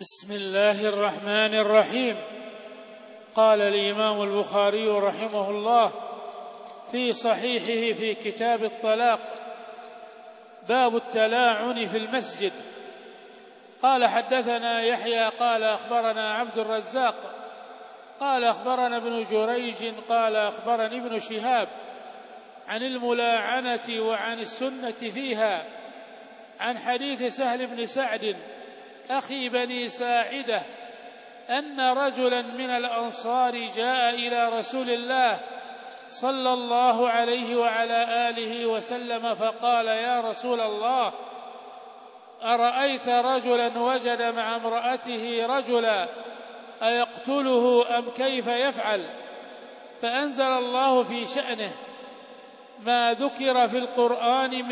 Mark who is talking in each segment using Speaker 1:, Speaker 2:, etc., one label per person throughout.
Speaker 1: بسم الله الرحمن الرحيم. قال الإمام البخاري رحمه الله في صحيحه في كتاب الطلاق: باب التلاعن في المسجد. قال حدثنا يحيى قال أخبرنا عبد الرزاق قال أخبرنا ابن جريج قال أخبرني ابن شهاب عن الملاعنة وعن السنة فيها، عن حديث سهل بن سعد أخي بني ساعدة أن رجلا من الأنصار جاء إلى رسول الله صلى الله عليه وعلى آله وسلم فقال: يا رسول الله، أرأيت رجلا وجد مع امرأته رجلا أيقتله أم كيف يفعل؟ فأنزل الله في شأنه ما ذكر في القرآن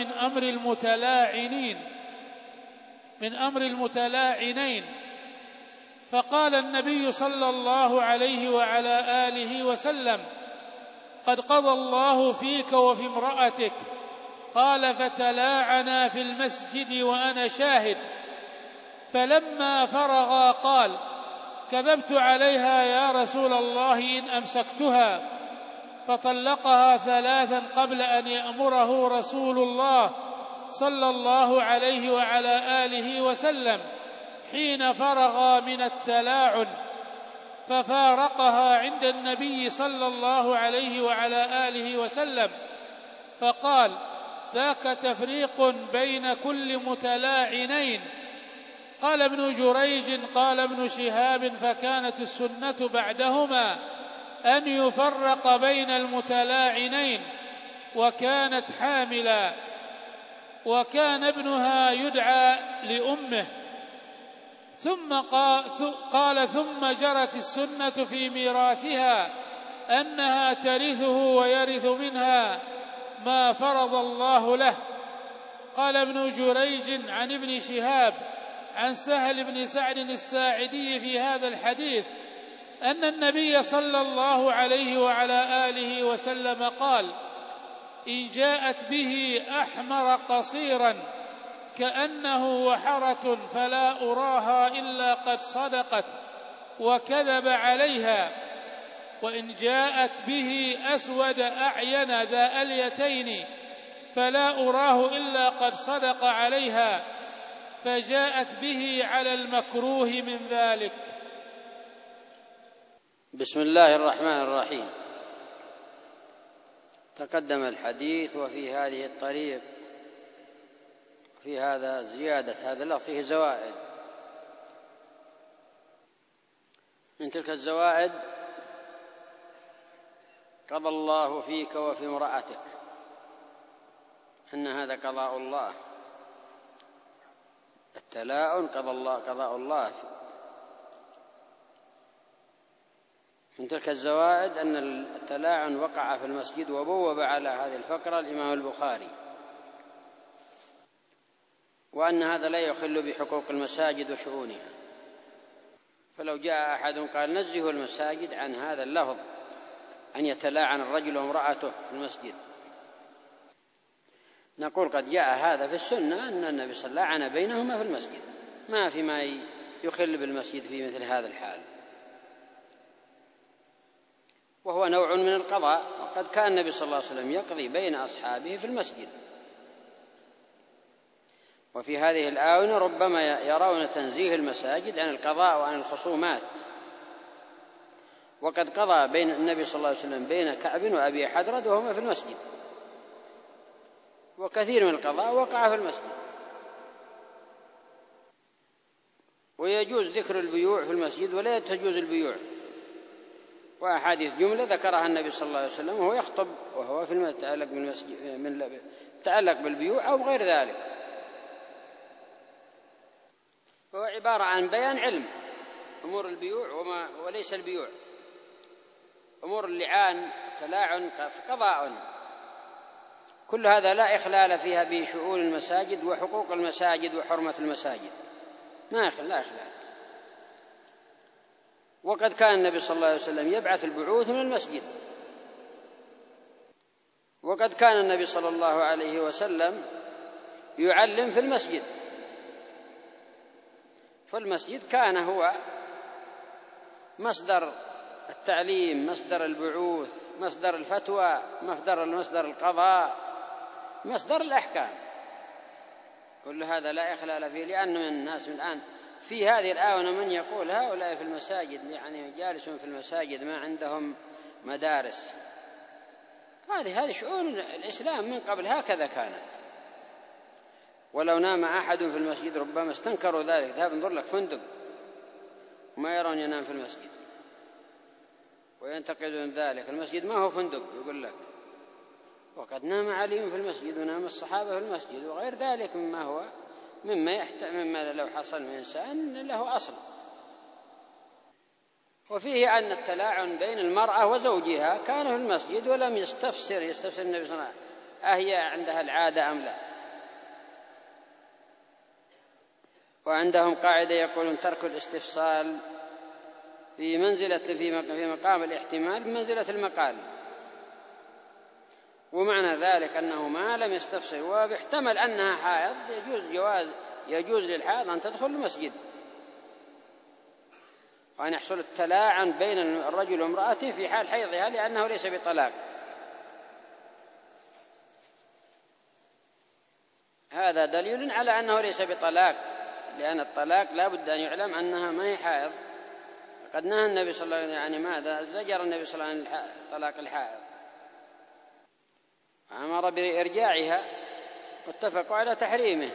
Speaker 1: من أمر المتلاعنين. فقال النبي صلى الله عليه وعلى آله وسلم: قد قضى الله فيك وفي امرأتك. قال: فتلاعنا في المسجد وأنا شاهد. فلما فرغا قال: كذبت عليها يا رسول الله إن أمسكتها. فطلقها 3 قبل أن يأمره رسول الله صلى الله عليه وعلى آله وسلم حين فرغا من التلاعن، ففارقها عند النبي صلى الله عليه وعلى آله وسلم فقال: ذاك تفريق بين كل متلاعنين. قال ابن جريج قال ابن شهاب: فكانت السنة بعدهما أن يفرق بين المتلاعنين، وكانت حاملا، وكان ابنها يدعى لأمه. قال: ثم جرت السنة في ميراثها أنها ترثه ويرث منها ما فرض الله له. قال ابن جريج عن ابن شهاب عن سهل بن سعد الساعدي في هذا الحديث أن النبي صلى الله عليه وعلى آله وسلم قال: إن جاءت به أحمر قصيرا كأنه وحرة فلا أراها إلا قد صدقت وكذب عليها، وإن جاءت به أسود أعين ذا أليتين فلا أراه إلا قد صدق عليها، فجاءت به على المكروه من ذلك.
Speaker 2: بسم الله الرحمن الرحيم. تقدم الحديث وفي هذه الطريق في هذا زيادة هذا اللفظ فيه زوائد. من تلك الزوائد: قضى الله فيك وفي امرأتك، أن هذا قضاء الله. التلاعن قضاء الله. من تلك الزوائد أن التلاعن وقع في المسجد، وبوب على هذه الفقرة الإمام البخاري، وأن هذا لا يخل بحقوق المساجد وشؤونها. فلو جاء أحد قال: نزه المساجد عن هذا اللفظ أن يتلاعن الرجل وامرأته في المسجد، نقول: قد جاء هذا في السنة أن النبي صلى الله عليه وسلم لعن بينهما في المسجد، ما في ما يخل بالمسجد في مثل هذا الحال، وهو نوع من القضاء. وقد كان النبي صلى الله عليه وسلم يقضي بين أصحابه في المسجد. وفي هذه الآونة ربما يرون تنزيه المساجد عن القضاء وعن الخصومات. وقد قضى بين النبي صلى الله عليه وسلم بين كعب وأبي حدرد وهما في المسجد، وكثير من القضاء وقع في المسجد. ويجوز ذكر البيوع في المسجد ولا تجوز البيوع، وأحاديث جملة ذكرها النبي صلى الله عليه وسلم وهو يخطب وهو في يتعلق بالبيوع أو غير ذلك. هو عبارة عن بيان علم أمور البيوع وليس البيوع. أمور اللعان التلاعن قضاء، كل هذا لا إخلال فيها بشؤون المساجد وحقوق المساجد وحرمة المساجد، لا إخلال. وقد كان النبي صلى الله عليه وسلم يبعث البعوث من المسجد، وقد كان النبي صلى الله عليه وسلم يعلم في المسجد. فالمسجد كان هو مصدر التعليم، مصدر البعوث، مصدر الفتوى، مصدر القضاء، مصدر الأحكام. كل هذا لا إخلال فيه، لأن من الناس من الآن في هذه الآونة من يقول هؤلاء في المساجد يعني جالسون في المساجد ما عندهم مدارس. هذه شؤون الإسلام من قبل هكذا كانت. ولو نام أحد في المسجد ربما استنكروا ذلك، ذهب انظر لك فندق وما يرون ينام في المسجد وينتقدون ذلك. المسجد ما هو فندق يقول لك، وقد نام علي في المسجد ونام الصحابة في المسجد وغير ذلك مما لو حصل من إنسان له أصل. وفيه أن التلاعن بين المرأة وزوجها كان في المسجد ولم يستفسر النبي صلى الله عليه وسلم أهي عندها العادة أم لا. وعندهم قاعدة يقولون ترك الاستفصال في مقام الاحتمال بمنزلة المقال، ومعنى ذلك أنه ما لم يستفسر وبيحتمل أنها حائض يجوز للحائض أن تدخل المسجد، وأن يحصل التلاعن بين الرجل وامرأته في حال حيضها لأنه ليس بطلاق. هذا دليل على أنه ليس بطلاق، لأن الطلاق لا بد أن يعلم أنها ما هي حائض. قد نهى النبي صلى الله عليه وسلم يعني ماذا زجر النبي صلى الله عليه وسلم عن طلاق الحائض، أمر بإرجاعها واتفقوا على تحريمه.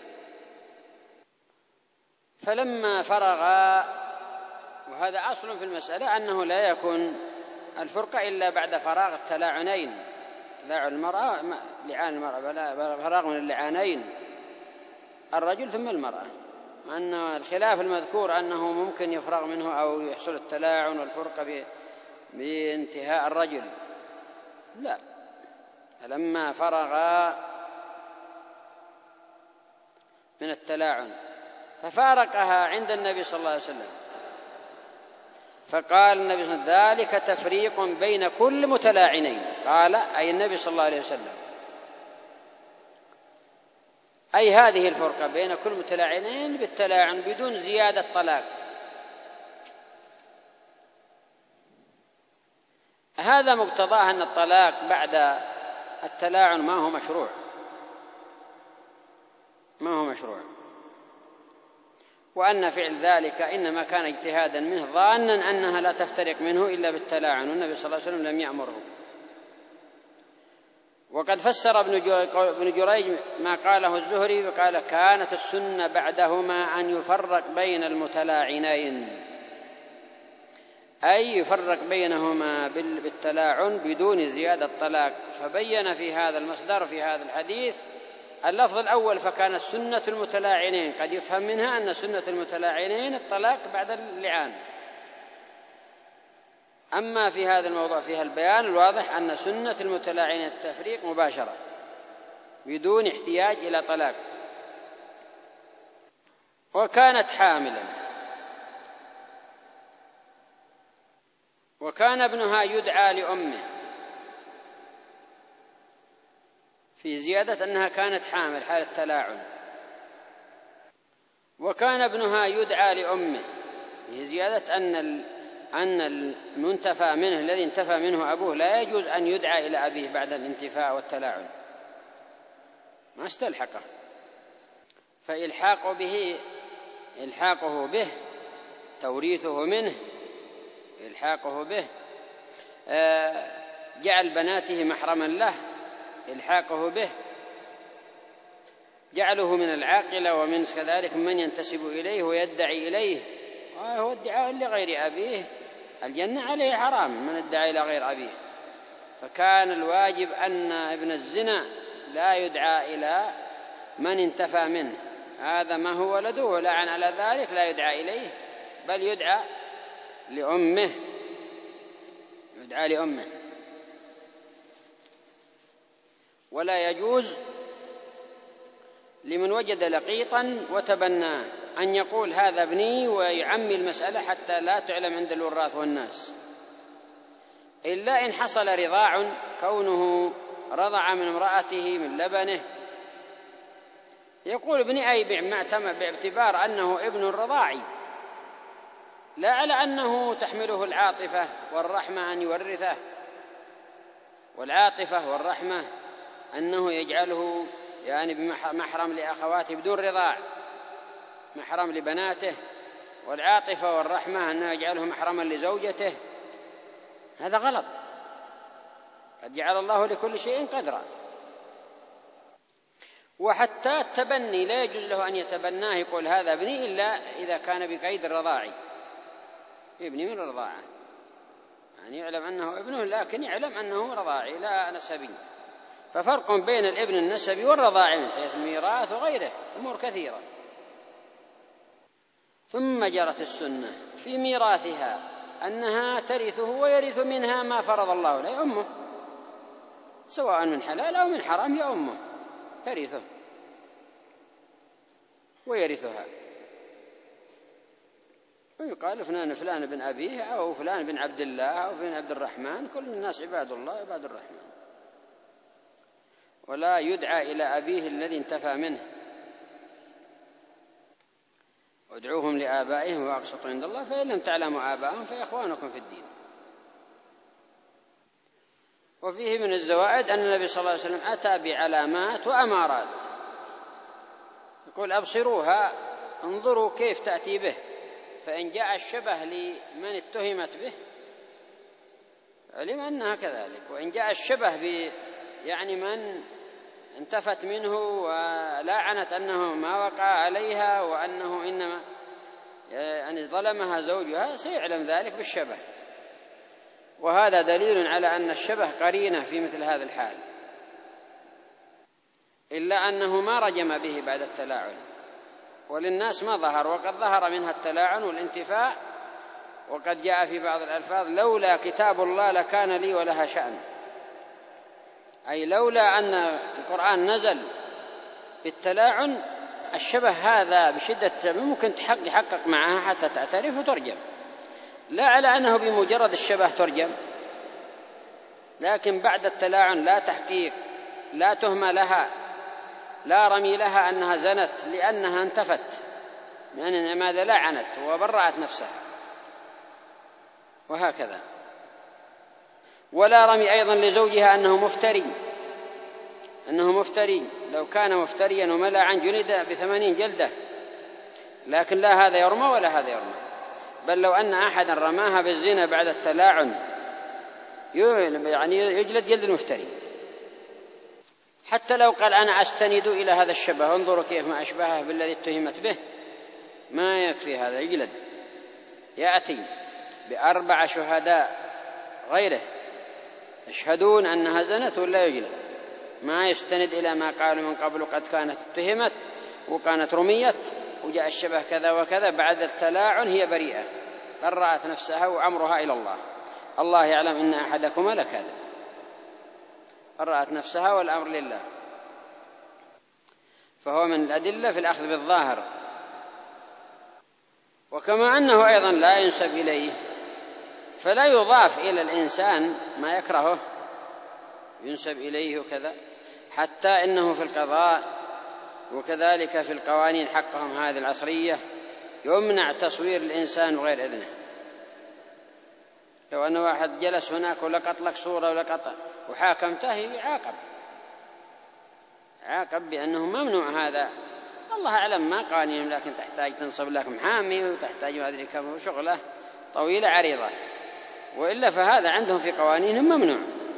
Speaker 2: فلما فرغ، وهذا أصل في المسألة أنه لا يكون الفرقة إلا بعد فراغ التلاعنين، تلاعن المرأة لعان المرأة فراغ من اللعانين الرجل ثم المرأة. أن الخلاف المذكور أنه ممكن يفرغ منه أو يحصل التلاعن والفرقة بانتهاء الرجل، لا، لما فرغ من التلاعن ففارقها عند النبي صلى الله عليه وسلم، فقال النبي صلى الله عليه وسلم ذلك تفريق بين كل متلاعنين. قال أي النبي صلى الله عليه وسلم أي هذه الفرقة بين كل متلاعنين بالتلاعن بدون زيادة طلاق. هذا مقتضاه أن الطلاق بعد التلاعن ما هو مشروع، وأن فعل ذلك إنما كان اجتهادا منه ظانا أنها لا تفترق منه إلا بالتلاعن، والنبي صلى الله عليه وسلم لم يأمره. وقد فسر ابن جريج ما قاله الزهري وقال كانت السنة بعدهما أن يفرق بين المتلاعنين، أي يفرق بينهما بالتلاعن بدون زيادة طلاق. فبين في هذا المصدر في هذا الحديث اللفظ الأول فكانت سنة المتلاعنين، قد يفهم منها أن سنة المتلاعنين الطلاق بعد اللعان. أما في هذا الموضوع فيها البيان الواضح أن سنة المتلاعنين التفريق مباشرة بدون احتياج إلى طلاق. وكانت حاملا، وكان ابنها يدعى لأمه، في زيادة أنها كانت حامل حال التلاعن. وكان ابنها يدعى لأمه، في زيادة أن المنتفى منه الذي انتفى منه أبوه لا يجوز أن يدعى إلى أبيه بعد الانتفاء والتلاعن، ما استلحقه. فإلحاقه به توريثه منه، إلحاقه به جعل بناته محرما له، إلحاقه به جعله من العاقلة ومن كذلك من ينتسب إليه ويدعي إليه، وهو ادعاء لغير أبيه الجنة عليه حرام من ادعى إلى غير أبيه. فكان الواجب أن ابن الزنا لا يدعى إلى من انتفى منه، هذا ما هو ولده، ولعن على ذلك لا يدعى إليه بل يدعى لأمه، ولا يجوز لمن وجد لقيطا وتبناه أن يقول هذا ابني ويعمي المسألة حتى لا تعلم عند الوراث والناس، إلا إن حصل رضاع، كونه رضع من امرأته من لبنه يقول ابن أيبع معتمد باعتبار أنه ابن رضاعي، لا على أنه تحمله العاطفة والرحمة أن يورثه، والعاطفة والرحمة أنه يجعله يعني بمحرم لأخواته بدون رضاع، محرم لبناته، والعاطفة والرحمة أنه يجعله محرما لزوجته. هذا غلط، قد جعل الله لكل شيء قدرا. وحتى التبني لا يجوز له أن يتبناه، يقول هذا ابني، إلا إذا كان بقيد الرضاعي، ابني من الرضاعة، يعني يعلم أنه ابنه لكن يعلم أنه رضاعي لا نسبي. ففرق بين الابن النسبي والرضاعي من حيث الميراث وغيره أمور كثيرة. ثم جرت السنة في ميراثها أنها ترثه ويرث منها ما فرض الله له، أمه سواء من حلال أو من حرام، هي أمه ترثه ويرثها. ويقال فلان بن أبيه أو فلان بن عبد الله أو فلان عبد الرحمن، كل الناس عباد الله عباد الرحمن، ولا يدعى إلى أبيه الذي انتفى منه. وادعوهم لآبائهم وأقسطوا عند الله فإن لم تعلموا آباءهم فإخوانكم في الدين. وفيه من الزوائد أن النبي صلى الله عليه وسلم أتى بعلامات وأمارات، يقول أبصروها، انظروا كيف تأتي به، فإن جاء الشبه لمن اتهمت به علم أنها كذلك، وإن جاء الشبه يعني من انتفت منه ولعنت أنه ما وقع عليها وأنه إنما يعني ظلمها زوجها، سيعلم ذلك بالشبه. وهذا دليل على أن الشبه قرينة في مثل هذا الحال، إلا أنه ما رجم به بعد التلاعن، وللناس ما ظهر، وقد ظهر منها التلاعن والانتفاع. وقد جاء في بعض الألفاظ لولا كتاب الله لكان لي ولها شأن، أي لولا أن القرآن نزل بالتلاعن الشبه هذا بشدة ممكن يحقق معها حتى تعترف وترجم، لا على أنه بمجرد الشبه ترجم، لكن بعد التلاعن لا تحقيق، لا تهمة لها، لا رمي لها أنها زنت لأنها انتفت، يعني ماذا لعنت وبرأت نفسها، وهكذا. ولا رمي أيضا لزوجها أنه مفتري، لو كان مفتريا وملعا جلد ب80 جلدة، لكن لا هذا يرمى ولا هذا يرمى. بل لو أن أحدا رماها بالزنا بعد التلاعن يعني يجلد جلد المفتري. حتى لو قال أنا أستند إلى هذا الشبه، انظروا كيف ما أشبهه بالذي اتهمت به، ما يكفي هذا، يجلد، يأتي ب4 شهداء غيره يشهدون أنها زنت ولا يجلد، ما يستند إلى ما قالوا من قبل قد كانت اتهمت وكانت رميت وجاء الشبه كذا وكذا، بعد التلاعن هي بريئة، برأت نفسها وأمرها إلى الله، الله يعلم إن أحدكما لكاذب، برأت نفسها والأمر لله. فهو من الأدلة في الأخذ بالظاهر. وكما أنه أيضا لا ينسب إليه، فلا يضاف إلى الإنسان ما يكرهه ينسب إليه وكذا، حتى إنه في القضاء وكذلك في القوانين حقهم هذه العصرية يمنع تصوير الإنسان بغير إذنه. لو أن واحد جلس هناك ولقط لك صورة ولقط وحاكمته عاقب بأنه ممنوع هذا. الله أعلم ما قانونهم، لكن تحتاج تنصب لك محامي وتحتاج هذه كم شغلة طويلة عريضة، وإلا فهذا عندهم في قوانينهم ممنوع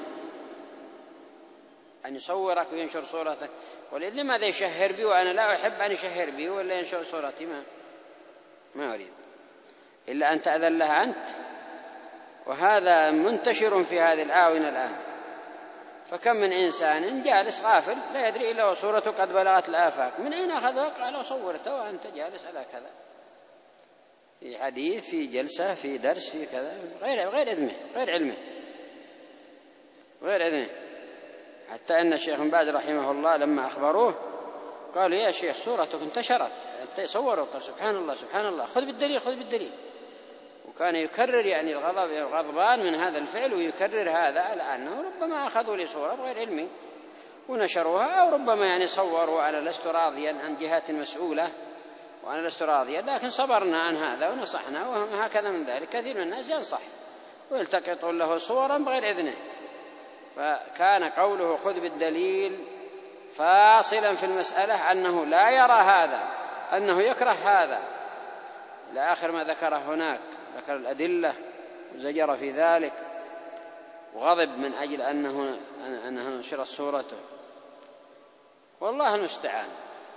Speaker 2: أن يصورك وينشر صورتك. ولذلك لماذا يشهر بي وأنا لا أحب أن يشهر بي ولا ينشر صورتي؟ ما أريد إلا أن تأذن لها أنت. وهذا منتشر في هذه الآونة الآن، فكم من إنسان جالس غافل لا يدري إلا وصورته قد بلغت الآفاق، من أين أخذها؟ قال صورته وأنت جالس على كذا، في حديث، في جلسة، في درس، في كذا، غير إذنه، غير علمه، غير إذنه. حتى أن الشيخ بن باز رحمه الله لما أخبروه قالوا يا شيخ صورتك انتشرت، صوروا، قال سبحان الله سبحان الله، خذ بالدليل. وكان يكرر يعني الغضبان من هذا الفعل، ويكرر هذا على أنه ربما أخذوا لي صورة بغير علمي. ونشروها، أو ربما يعني صوروا وأنا لست راضيا عن جهات مسؤولة وأنا لست راضيا، لكن صبرنا عن هذا ونصحنا، وهكذا من ذلك كثير من الناس ينصح ويلتقطون له صورا بغير إذنه. فكان قوله خذ بالدليل فاصلا في المسألة أنه لا يرى هذا، أنه يكره هذا إلى آخر ما ذكره هناك، ذكر الأدلة وزجر في ذلك وغضب من أجل أنه نشرت صورته، والله المستعان.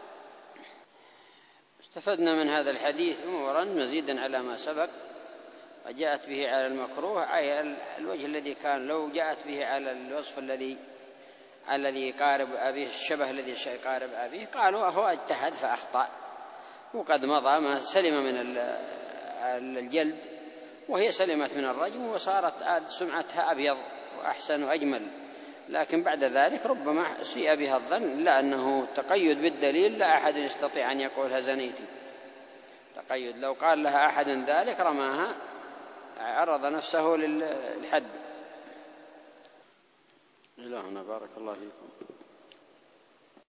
Speaker 2: استفدنا من هذا الحديث أمورا مزيدا على ما سبق، وجاءت به على المكروه أي الوجه الذي كان لو جاءت به على الوصف الذي يقارب أبيه، الشبه الذي يقارب أبيه، قالوا أهو اجتهد فأخطأ، وقد مضى ما سلم من الجلد وهي سلمت من الرجم، وصارت سمعتها أبيض وأحسن وأجمل، لكن بعد ذلك ربما سيء بها الظن، إلا أنه تقيد بالدليل لا أحد يستطيع أن يقولها زنيتي، تقيد لو قال لها أحد ذلك رماها، عرض نفسه للحد. إلهنا بارك الله فيكم.